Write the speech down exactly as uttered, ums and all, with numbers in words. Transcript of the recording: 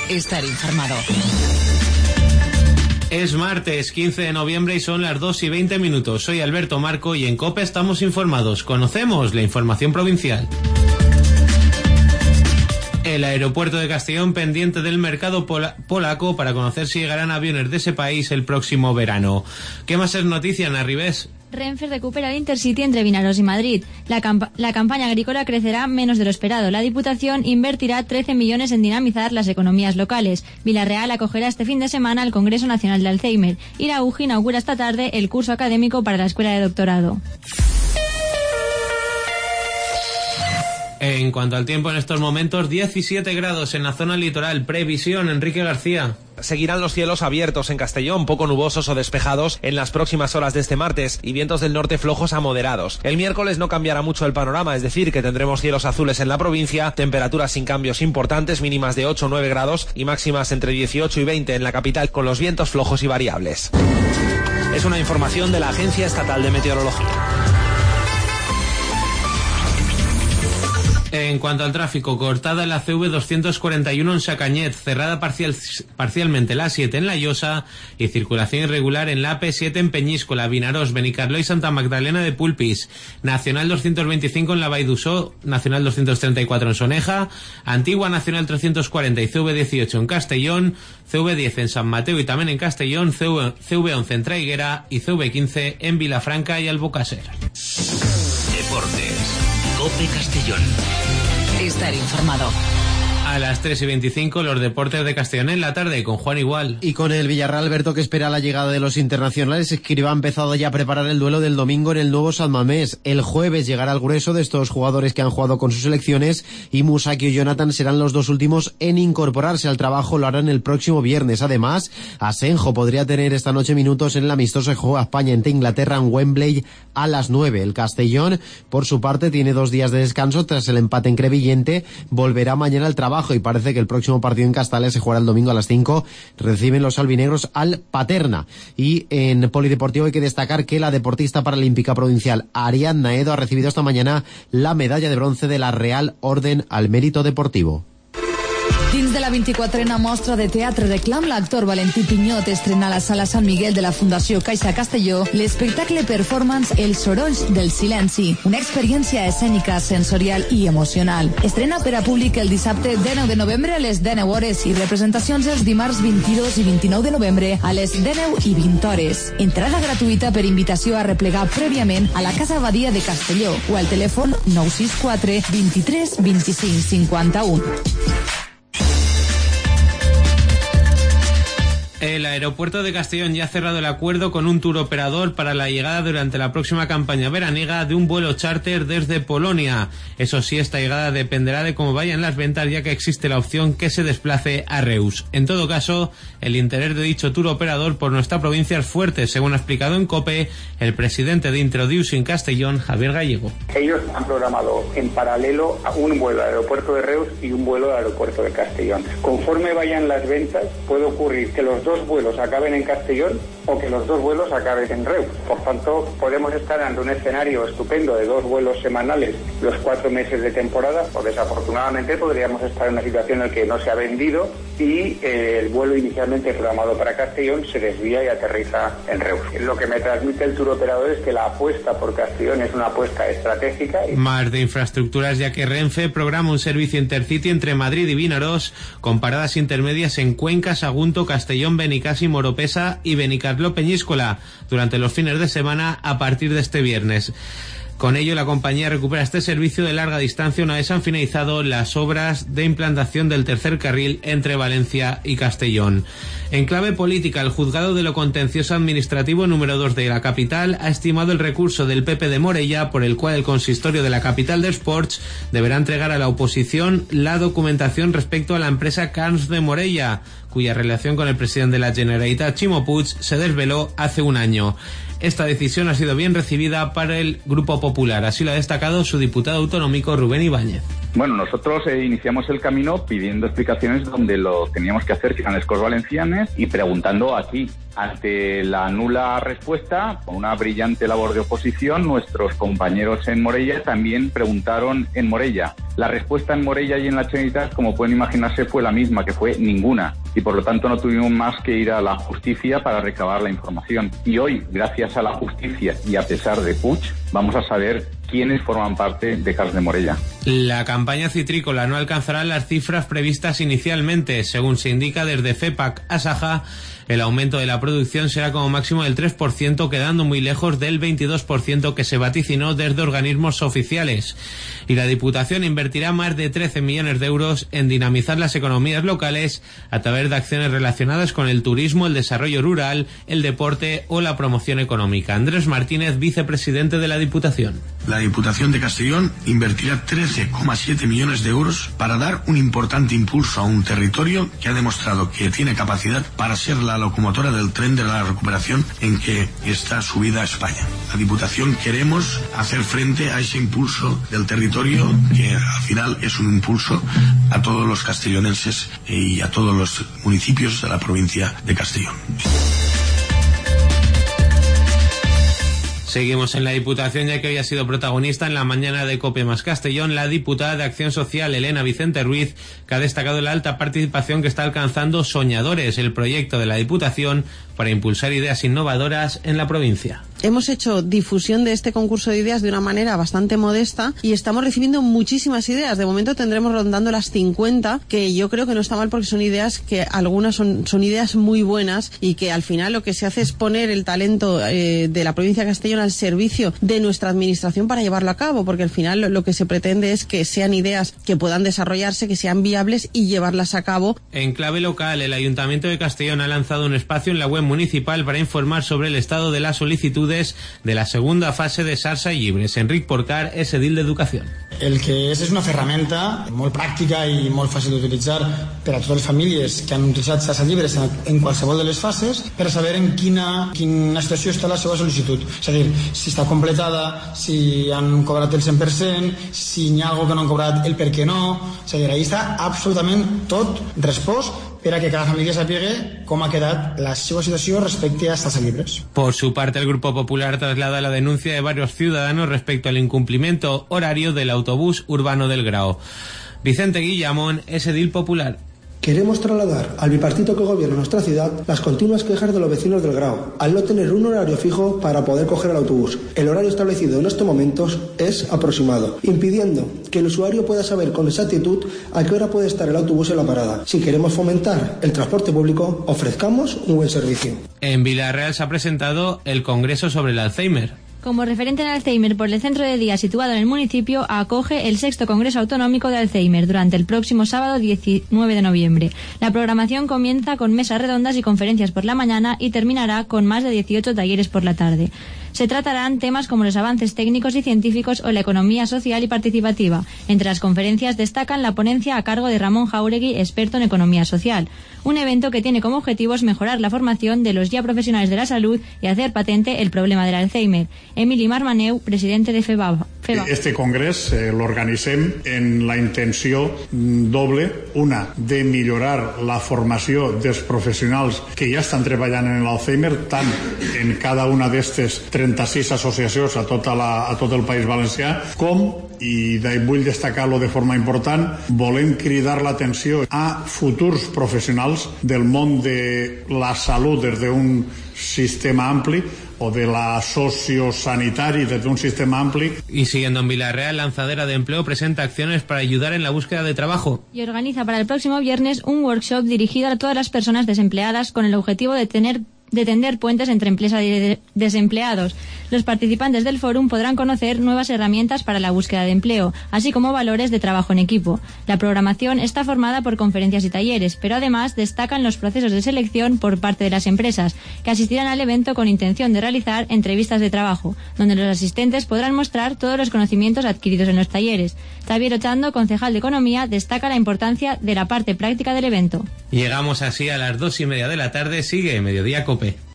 Estar informado. Es martes quince de noviembre y son las dos y veinte minutos. Soy Alberto Marco y en COPE estamos informados. Conocemos la información provincial. El aeropuerto de Castellón pendiente del mercado pola- polaco para conocer si llegarán aviones de ese país el próximo verano. ¿Qué más es noticia, Ana Ribés? Renfe recupera el Intercity entre Vinaros y Madrid. La, camp- la campaña agrícola crecerá menos de lo esperado. La Diputación invertirá trece millones en dinamizar las economías locales. Villarreal acogerá este fin de semana al Congreso Nacional de Alzheimer. Y la U J I inaugura esta tarde el curso académico para la Escuela de Doctorado. En cuanto al tiempo, en estos momentos, diecisiete grados en la zona litoral. Previsión, Enrique García. Seguirán los cielos abiertos en Castellón, poco nubosos o despejados en las próximas horas de este martes y vientos del norte flojos a moderados. El miércoles no cambiará mucho el panorama, es decir, que tendremos cielos azules en la provincia, temperaturas sin cambios importantes, mínimas de ocho o nueve grados y máximas entre dieciocho y veinte en la capital, con los vientos flojos y variables. Es una información de la Agencia Estatal de Meteorología. En cuanto al tráfico, cortada la C V doscientos cuarenta y uno en Sacañet, cerrada parcial, parcialmente la A siete en La Llosa y circulación irregular en la A P siete en Peñíscola, Vinaròs, Benicarló y Santa Magdalena de Pulpis, Nacional doscientos veinticinco en la Vall d'Uixó, Nacional doscientos treinta y cuatro en Soneja, Antigua Nacional trescientos cuarenta y C V dieciocho en Castellón, C V diez en San Mateo y también en Castellón, C V once en Traiguera y C V quince en Vilafranca y Albocàsser. Deportes. COPE Castellón. Estar informado. A las tres y veinticinco, los deportes de Castellón en la tarde con Juan Igual. Y con el Villarreal, Alberto, que espera la llegada de los internacionales. Escribá ha empezado ya a preparar el duelo del domingo en el nuevo San Mamés. El jueves llegará el grueso de estos jugadores que han jugado con sus selecciones y Musaki y Jonathan serán los dos últimos en incorporarse al trabajo. Lo harán el próximo viernes. Además, Asenjo podría tener esta noche minutos en el amistoso que juega España ante Inglaterra en Wembley a las nueve. El Castellón, por su parte, tiene dos días de descanso tras el empate en Crevillente. Volverá mañana al trabajo y parece que el próximo partido en Castales se jugará el domingo a las cinco. Reciben los albinegros al Paterna. Y en polideportivo hay que destacar que la deportista paralímpica provincial Ariadna Edo ha recibido esta mañana la medalla de bronce de la Real Orden al Mérito Deportivo. Dins de la vint-i-quatrena mostra de teatre reclam, l'actor Valentí Pinyot estrena a la Sala Sant Miguel de la Fundació Caixa Castelló l'espectacle performance Els sorolls del silenci, una experiència escènica, sensorial i emocional. Estrena per a públic el dissabte dinou de novembre a les dinou hores i representacions els dimarts vint-i-dos i vint-i-nou de novembre a les dinou i vint hores. Entrada gratuïta per invitació a replegar prèviament a la Casa Abadia de Castelló o al telèfon nou sis quatre vint-i-tres vint-i-cinc cinquanta-u. El aeropuerto de Castellón ya ha cerrado el acuerdo con un tour operador para la llegada durante la próxima campaña veraniega de un vuelo charter desde Polonia. Eso sí, esta llegada dependerá de cómo vayan las ventas, ya que existe la opción que se desplace a Reus. En todo caso, el interés de dicho tour operador por nuestra provincia es fuerte, según ha explicado en COPE el presidente de Introducing Castellón, Javier Gallego. Ellos han programado en paralelo un vuelo al aeropuerto de Reus y un vuelo al aeropuerto de Castellón. Conforme vayan las ventas, puede ocurrir que los dos vuelos acaben en Castellón o que los dos vuelos acaben en Reus. Por tanto, podemos estar ante un escenario estupendo de dos vuelos semanales los cuatro meses de temporada, o desafortunadamente podríamos estar en una situación en la que no se ha vendido y eh, el vuelo inicialmente programado para Castellón se desvía y aterriza en Reus. Lo que me transmite el tour operador es que la apuesta por Castellón es una apuesta estratégica. Más de infraestructuras, ya que Renfe programa un servicio Intercity entre Madrid y Vinaròs con paradas intermedias en Cuenca, Sagunto, Castellón, Benicàssim, Oropesa y Benicarló Peñíscola durante los fines de semana a partir de este viernes. Con ello, la compañía recupera este servicio de larga distancia una vez han finalizado las obras de implantación del tercer carril entre Valencia y Castellón. En clave política, el Juzgado de lo Contencioso Administrativo número dos de la capital ha estimado el recurso del P P de Morella por el cual el consistorio de la capital de Esports deberá entregar a la oposición la documentación respecto a la empresa Carns de Morella, cuya relación con el presidente de la Generalitat, Ximo Puig, se desveló hace un año. Esta decisión ha sido bien recibida para el Grupo Popular, así lo ha destacado su diputado autonómico Rubén Ibáñez. Bueno, nosotros eh, iniciamos el camino pidiendo explicaciones donde lo teníamos que hacer, que eran las Corts Valencianes, y preguntando aquí. Ante la nula respuesta, con una brillante labor de oposición, nuestros compañeros en Morella también preguntaron en Morella. La respuesta en Morella y en la Generalitat, como pueden imaginarse, fue la misma, que fue ninguna. Y por lo tanto no tuvimos más que ir a la justicia para recabar la información. Y hoy, gracias a la justicia y a pesar de Puig, vamos a saber quiénes forman parte de Cars de Morella. La campaña citrícola no alcanzará las cifras previstas inicialmente. Según se indica desde FEPAC a Saja, el aumento de la producción será como máximo del tres por ciento, quedando muy lejos del veintidós por ciento que se vaticinó desde organismos oficiales. Y la Diputación invertirá más de trece millones de euros en dinamizar las economías locales a través de acciones relacionadas con el turismo, el desarrollo rural, el deporte o la promoción económica. Andrés Martínez, vicepresidente de la Diputación. La Diputación de Castellón invertirá trece coma siete millones de euros para dar un importante impulso a un territorio que ha demostrado que tiene capacidad para ser la locomotora del tren de la recuperación en que está subida España. La Diputación queremos hacer frente a ese impulso del territorio que al final es un impulso a todos los castellonenses y a todos los municipios de la provincia de Castellón. Seguimos en la Diputación, ya que hoy ha sido protagonista en la mañana de COPE más Castellón la diputada de Acción Social Elena Vicente Ruiz, que ha destacado la alta participación que está alcanzando Soñadores, el proyecto de la Diputación para impulsar ideas innovadoras en la provincia. Hemos hecho difusión de este concurso de ideas de una manera bastante modesta y estamos recibiendo muchísimas ideas. De momento tendremos rondando las cincuenta, que yo creo que no está mal porque son ideas que algunas son, son ideas muy buenas y que al final lo que se hace es poner el talento eh, de la provincia de Castellón al servicio de nuestra administración para llevarlo a cabo, porque al final lo, lo que se pretende es que sean ideas que puedan desarrollarse, que sean viables y llevarlas a cabo. En clave local, el Ayuntamiento de Castellón ha lanzado un espacio en la web municipal para informar sobre el estado de las solicitudes de la segunda fase de Sarsa i Llibres. Enric Porcar és edil d'Educació. El que és és una ferramenta molt pràctica i molt fàcil d'utilitzar per a totes les famílies que han utilitzat Sarsa i Llibres en, en qualsevol de les fases per a saber en quina, quina situació està la seva sol·licitud. És a dir, si està completada, si han cobrat el cent per cent, si hi ha alguna que no han cobrat, el per què no. És a dir, ahí està absolutament tot respost per a que cada família sàpiga com ha quedat la seva situació respecte a Sarsa i Llibres. Por su parte, el Grupo Popular traslada la denuncia de varios ciudadanos respecto al incumplimiento horario del autobús urbano del Grao. Vicente Guillamón es edil popular. Queremos trasladar al bipartito que gobierna nuestra ciudad las continuas quejas de los vecinos del Grao, al no tener un horario fijo para poder coger el autobús. El horario establecido en estos momentos es aproximado, impidiendo que el usuario pueda saber con exactitud a qué hora puede estar el autobús en la parada. Si queremos fomentar el transporte público, ofrezcamos un buen servicio. En Villarreal se ha presentado el Congreso sobre el Alzheimer. Como referente en Alzheimer por el centro de día situado en el municipio, acoge el sexto Congreso Autonómico de Alzheimer durante el próximo sábado diecinueve de noviembre. La programación comienza con mesas redondas y conferencias por la mañana y terminará con más de dieciocho talleres por la tarde. Se tratarán temas como los avances técnicos y científicos o la economía social y participativa. Entre las conferencias destacan la ponencia a cargo de Ramón Jauregui, experto en economía social. Un evento que tiene como objetivos mejorar la formación de los ya profesionales de la salud y hacer patente el problema del Alzheimer. Emili Marmaneu, presidente de FEBA. Este congrés eh, l'organitzem en la intenció doble, una, de millorar la formació dels professionals que ja estan treballant en l'Alzheimer, tant en cada una d'estes trenta-sis associacions a, tota la, a tot el País Valencià, com, i vull destacar-lo de forma important, volem cridar l'atenció a futurs professionals del món de la salut des d'un sistema ampli o de la sociosanitari desde un sistema amplio. Y siguiendo en Villarreal, Lanzadera de Empleo presenta acciones para ayudar en la búsqueda de trabajo. Y organiza para el próximo viernes un workshop dirigido a todas las personas desempleadas con el objetivo de tener de tender puentes entre empresas y desempleados. Los participantes del fórum podrán conocer nuevas herramientas para la búsqueda de empleo, así como valores de trabajo en equipo. La programación está formada por conferencias y talleres, pero además destacan los procesos de selección por parte de las empresas, que asistirán al evento con intención de realizar entrevistas de trabajo, donde los asistentes podrán mostrar todos los conocimientos adquiridos en los talleres. Xavier Ochando, concejal de Economía, destaca la importancia de la parte práctica del evento. Llegamos así a las dos y media de la tarde. Sigue Mediodía COPE.